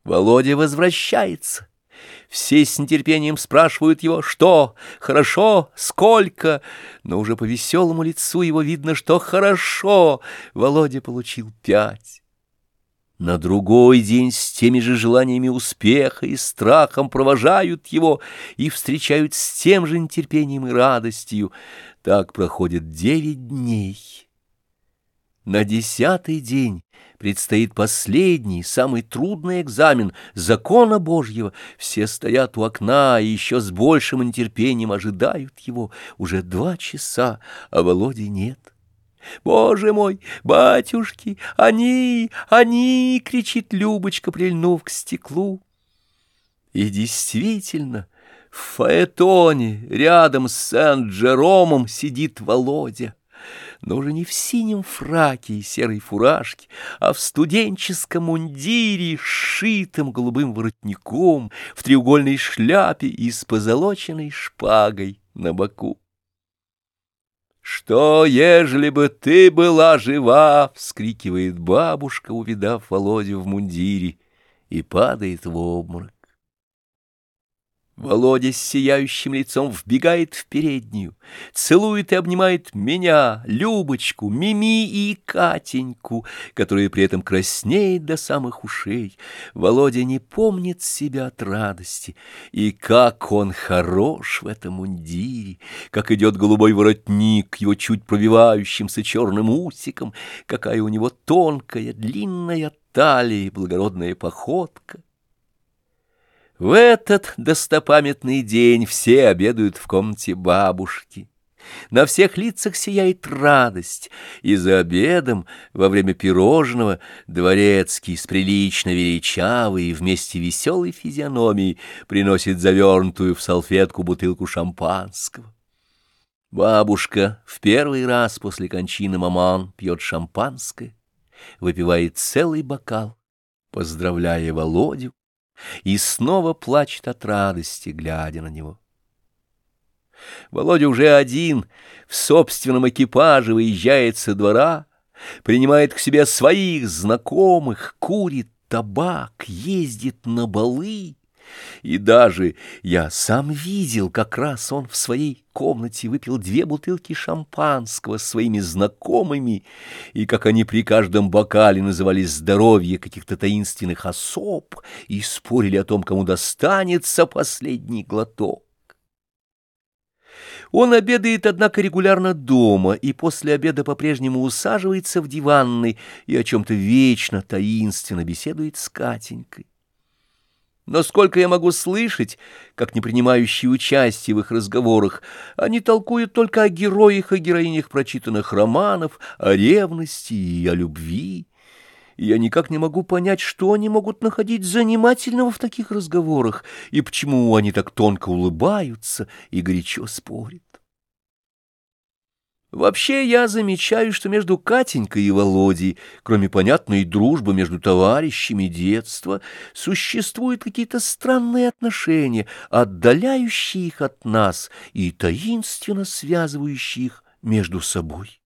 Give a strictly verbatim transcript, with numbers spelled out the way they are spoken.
Володя возвращается. Все с нетерпением спрашивают его, что, хорошо, сколько, но уже по веселому лицу его видно, что хорошо. Володя получил пять. На другой день с теми же желаниями успеха и страхом провожают его и встречают с тем же нетерпением и радостью. Так проходит девять дней. На десятый день предстоит последний, самый трудный экзамен закона Божьего. Все стоят у окна и еще с большим нетерпением ожидают его. Уже два часа, а Володи нет. «Боже мой, батюшки, они, они!» — кричит Любочка, прильнув к стеклу. И действительно, в фаэтоне рядом с Сент-Джеромом сидит Володя, но уже не в синем фраке и серой фуражке, а в студенческом мундире, сшитым голубым воротником, в треугольной шляпе и с позолоченной шпагой на боку. «Что, ежели бы ты была жива?» — вскрикивает бабушка, увидав Володю в мундире, и падает в обморок. Володя с сияющим лицом вбегает в переднюю, целует и обнимает меня, Любочку, Мими и Катеньку, которая при этом краснеет до самых ушей. Володя не помнит себя от радости, и как он хорош в этом мундире, как идет голубой воротник к его чуть пробивающимся черным усикам, какая у него тонкая, длинная талия и благородная походка. В этот достопамятный день все обедают в комнате бабушки. На всех лицах сияет радость, и за обедом, во время пирожного, дворецкий с прилично величавой и вместе веселой физиономией приносит завернутую в салфетку бутылку шампанского. Бабушка в первый раз после кончины маман пьет шампанское, выпивает целый бокал, поздравляя Володю, и снова плачет от радости, глядя на него. Володя уже один в собственном экипаже выезжает со двора, принимает к себе своих знакомых, курит табак, ездит на балы. И даже я сам видел, как раз он в своей комнате выпил две бутылки шампанского с своими знакомыми, и как они при каждом бокале называли здоровье каких-то таинственных особ и спорили о том, кому достанется последний глоток. Он обедает, однако, регулярно дома, и после обеда по-прежнему усаживается в диванной и о чем-то вечно таинственно беседует с Катенькой. Но сколько я могу слышать, как не принимающие участие в их разговорах, они толкуют только о героях и героинях прочитанных романов, о ревности и о любви. И я никак не могу понять, что они могут находить занимательного в таких разговорах, и почему они так тонко улыбаются и горячо спорят. Вообще я замечаю, что между Катенькой и Володей, кроме понятной дружбы между товарищами детства, существуют какие-то странные отношения, отдаляющие их от нас и таинственно связывающие их между собой.